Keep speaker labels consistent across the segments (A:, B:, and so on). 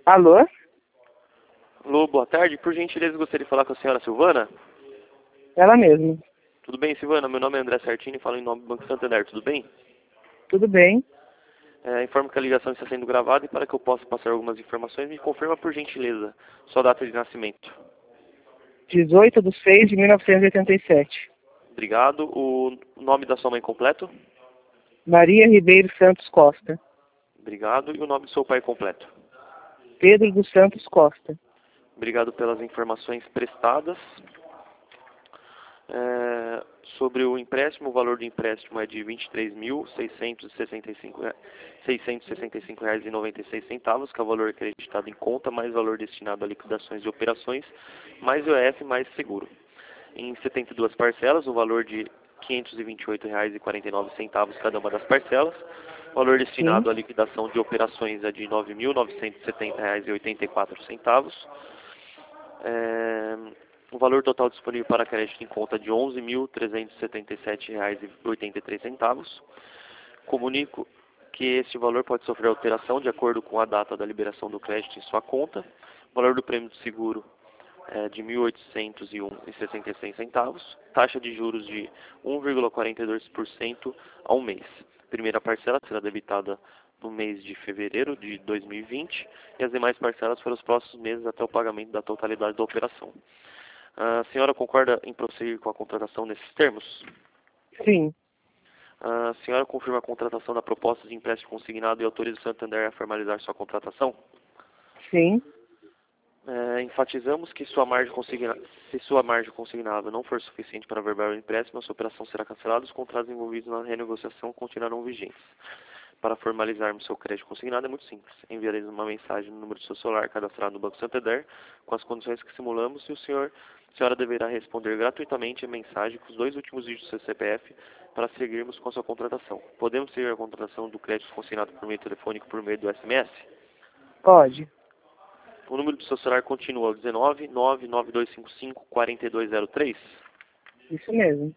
A: Alô?
B: Alô, boa tarde. Por gentileza, gostaria de falar com a senhora Silvana.
A: Ela mesma.
B: Tudo bem, Silvana? Meu nome é André Sartini, falo em nome do Banco Santander. Tudo bem?
A: Tudo bem?
B: Informo que a ligação está sendo gravada e para que eu possa passar algumas informações, me confirma por gentileza sua data de nascimento.
A: 18/6/1987.
B: Obrigado. O nome da sua mãe completo?
A: Maria Ribeiro Santos Costa.
B: Obrigado. E o nome do seu pai completo?
A: Pedro dos Santos Costa.
B: Obrigado pelas informações prestadas. Sobre o empréstimo, o valor do empréstimo é de R$ 23.665,96, que é o valor acreditado em conta, mais valor destinado a liquidações e operações, mais IOF, mais seguro. Em 72 parcelas, o valor de R$ 528,49 cada uma das parcelas. O valor destinado à liquidação de operações é de R$ 9.970,84. O valor total disponível para crédito em conta de R$ 11.377,83. Comunico que este valor pode sofrer alteração de acordo com a data da liberação do crédito em sua conta. O valor do prêmio de seguro é de R$ 1.801,66. Taxa de juros de 1,42% ao mês. Primeira parcela será debitada no mês de fevereiro de 2020 e as demais parcelas para os próximos meses até o pagamento da totalidade da operação. A senhora concorda em prosseguir com a contratação nesses termos?
A: Sim.
B: A senhora confirma a contratação da proposta de empréstimo consignado e autoriza o Santander a formalizar sua contratação?
A: Sim.
B: Enfatizamos que se sua margem consignável não for suficiente para averbar o empréstimo, a sua operação será cancelada e os contratos envolvidos na renegociação continuarão vigentes. Para formalizarmos seu crédito consignado é muito simples. Enviaremos uma mensagem no número do seu celular cadastrado no Banco Santander com as condições que simulamos e a senhora deverá responder gratuitamente a mensagem com os 2 últimos dígitos do seu CPF para seguirmos com a sua contratação. Podemos seguir a contratação do crédito consignado por meio telefônico por meio do SMS?
A: Pode.
B: O número do seu celular continua o 19 99255 4203?
A: Isso mesmo.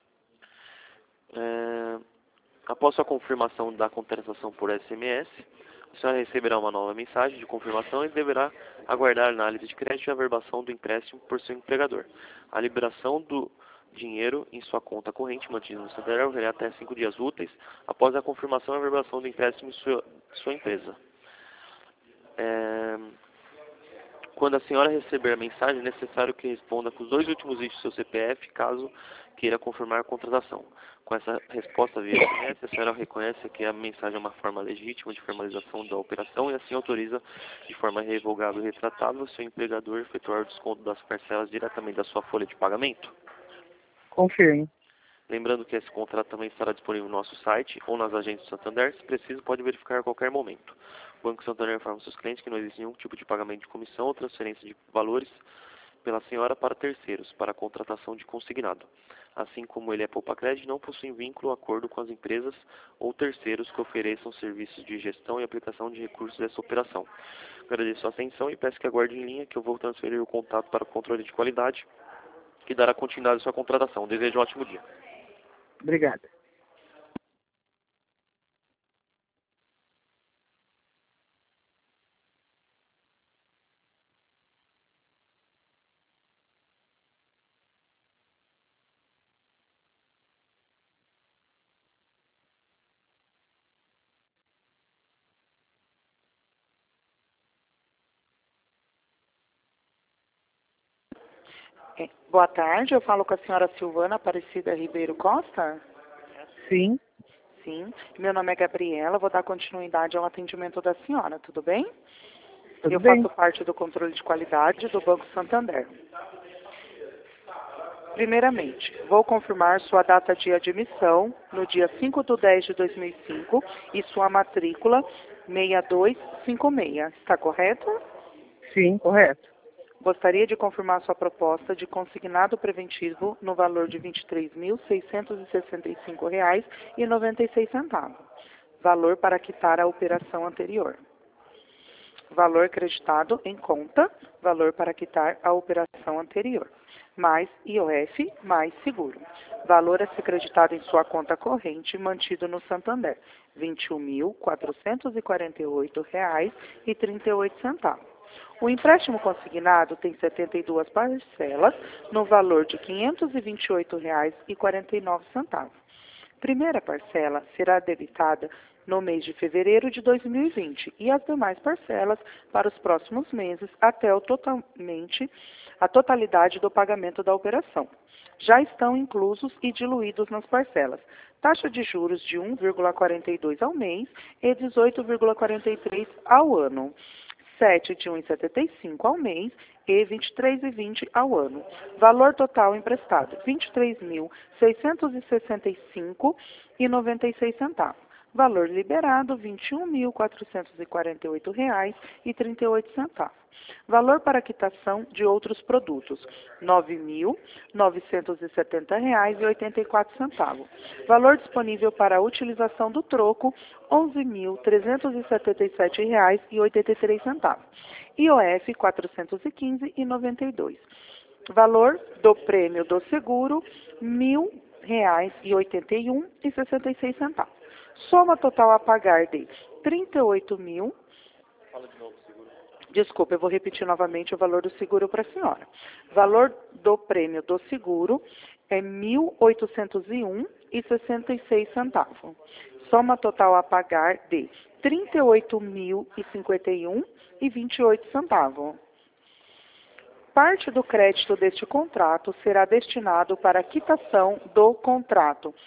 B: Após sua confirmação da contratação por SMS, a senhora receberá uma nova mensagem de confirmação e deverá aguardar a análise de crédito e a averbação do empréstimo por seu empregador. A liberação do dinheiro em sua conta corrente mantida no Santander ocorrerá até 5 dias úteis após a confirmação e a averbação do empréstimo em sua empresa. Quando a senhora receber a mensagem, é necessário que responda com os 2 últimos dígitos do seu CPF, caso queira confirmar a contratação. Com essa resposta via SMS, a senhora reconhece que a mensagem é uma forma legítima de formalização da operação e assim autoriza de forma revogável e retratável o seu empregador a efetuar o desconto das parcelas diretamente da sua folha de pagamento.
A: Confirmo.
B: Lembrando que esse contrato também estará disponível no nosso site ou nas agências do Santander. Se preciso, pode verificar a qualquer momento. O Banco Santander informa seus clientes que não existe nenhum tipo de pagamento de comissão ou transferência de valores pela senhora para terceiros, para a contratação de consignado. Assim como ele é poupa-crédito, não possui vínculo ou acordo com as empresas ou terceiros que ofereçam serviços de gestão e aplicação de recursos dessa operação. Agradeço a atenção e peço que aguarde em linha que eu vou transferir o contato para o controle de qualidade que dará continuidade à sua contratação. Desejo um ótimo dia.
A: Obrigada.
C: Boa tarde, eu falo com a senhora Silvana Aparecida Ribeiro Costa?
A: Sim.
C: Sim, meu nome é Gabriela, vou dar continuidade ao atendimento da senhora, tudo bem?
A: Tudo
C: Eu
A: bem.
C: faço parte do controle de qualidade do Banco Santander. Primeiramente, vou confirmar sua data de admissão no dia 5/10/2005 e sua matrícula 6256, está correto?
A: Sim, correto.
C: Gostaria de confirmar sua proposta de consignado preventivo no valor de R$ 23.665,96. Valor para quitar a operação anterior. Valor creditado em conta, valor para quitar a operação anterior. Mais IOF, mais seguro. Valor a ser creditado em sua conta corrente mantido no Santander, R$ 21.448,38. O empréstimo consignado tem 72 parcelas no valor de R$ 528,49. Primeira parcela será debitada no mês de fevereiro de 2020 e as demais parcelas para os próximos meses até a totalidade do pagamento da operação. Já estão inclusos e diluídos nas parcelas taxa de juros de 1,42 ao mês e 18,43 ao ano, 7 de 1,75 ao mês e 23,20 ao ano. Valor total emprestado, R$ 23.665,96. Valor liberado, R$ 21.448,38. Valor para quitação de outros produtos, R$ 9.970,84. Valor disponível para a utilização do troco, R$ 11.377,83. IOF, R$ 415,92. Valor do prêmio do seguro, R$ 1.081,66. Soma total a pagar de 38 mil. Desculpa, eu vou repetir novamente o valor do seguro para a senhora. Valor do prêmio do seguro é R$ 1.801,66. Soma total a pagar de R$ 38.051,28. Parte do crédito deste contrato será destinado para a quitação do contrato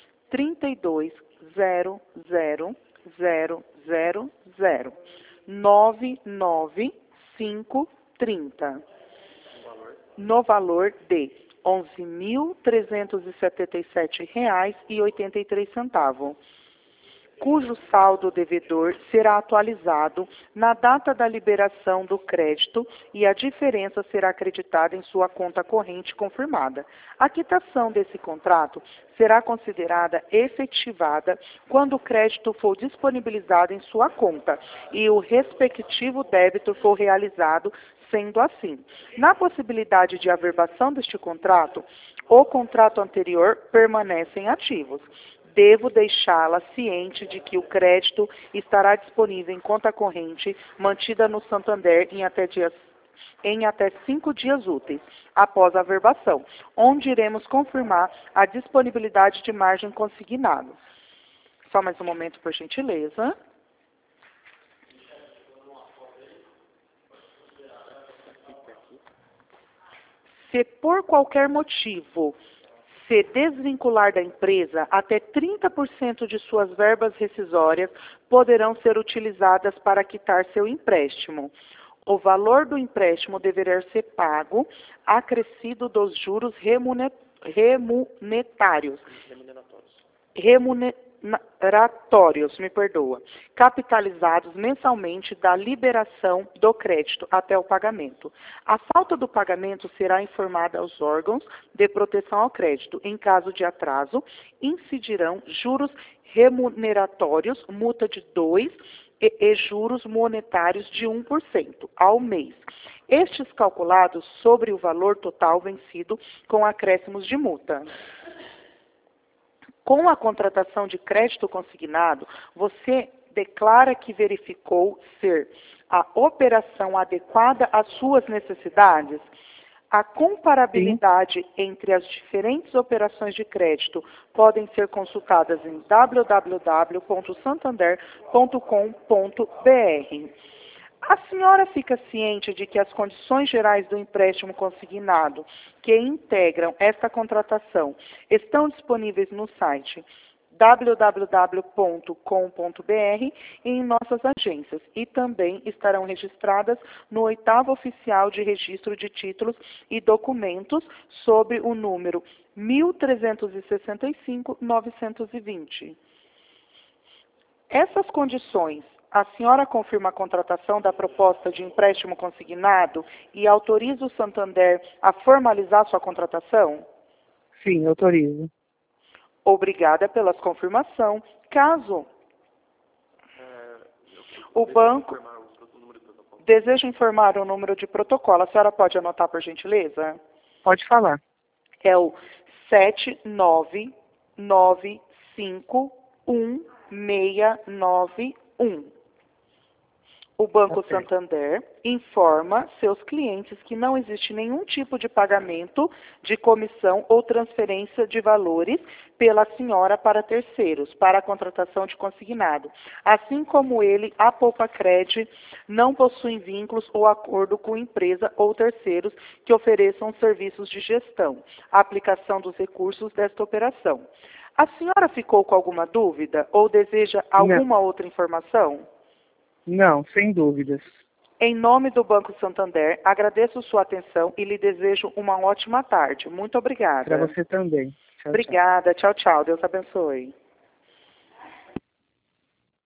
C: 32.000099.530 no valor de R$ 11.377,83, cujo saldo devedor será atualizado na data da liberação do crédito e a diferença será acreditada em sua conta corrente confirmada. A quitação desse contrato será considerada efetivada quando o crédito for disponibilizado em sua conta e o respectivo débito for realizado. Sendo assim, na possibilidade de averbação deste contrato, o contrato anterior permanecem ativos. Devo deixá-la ciente de que o crédito estará disponível em conta corrente mantida no Santander em até 5 dias úteis após a averbação, onde iremos confirmar a disponibilidade de margem consignada. Só mais um momento, por gentileza. Se por qualquer motivo se desvincular da empresa, até 30% de suas verbas rescisórias poderão ser utilizadas para quitar seu empréstimo. O valor do empréstimo deverá ser pago, acrescido dos juros remuneratórios, capitalizados mensalmente da liberação do crédito até o pagamento. A falta do pagamento será informada aos órgãos de proteção ao crédito. Em caso de atraso, incidirão juros remuneratórios, multa de 2% e juros monetários de 1% ao mês. Estes calculados sobre o valor total vencido com acréscimos de multa. Com a contratação de crédito consignado, você declara que verificou ser a operação adequada às suas necessidades? A comparabilidade entre as diferentes operações de crédito podem ser consultadas em www.santander.com.br. A senhora fica ciente de que as condições gerais do empréstimo consignado que integram esta contratação estão disponíveis no site www.com.br e em nossas agências e também estarão registradas no 8º Oficial de Registro de Títulos e Documentos sobre o número 1365-920. Essas condições, a senhora confirma a contratação da proposta de empréstimo consignado e autoriza o Santander a formalizar sua contratação?
A: Sim, autorizo.
C: Obrigada pela confirmação. Caso o banco deseja informar o número de protocolo, a senhora pode anotar, por gentileza?
A: Pode falar.
C: É o 799516691. O Banco
A: Tá certo.
C: Santander informa seus clientes que não existe nenhum tipo de pagamento de comissão ou transferência de valores pela senhora para terceiros, para a contratação de consignado. Assim como ele, a Poupacred não possui vínculos ou acordo com empresa ou terceiros que ofereçam serviços de gestão, aplicação dos recursos desta operação. A senhora ficou com alguma dúvida ou deseja alguma outra informação?
A: Não, sem dúvidas.
C: Em nome do Banco Santander, agradeço sua atenção e lhe desejo uma ótima tarde. Muito obrigada.
A: Para você também. Tchau, tchau.
C: Obrigada. Tchau, tchau. Deus abençoe.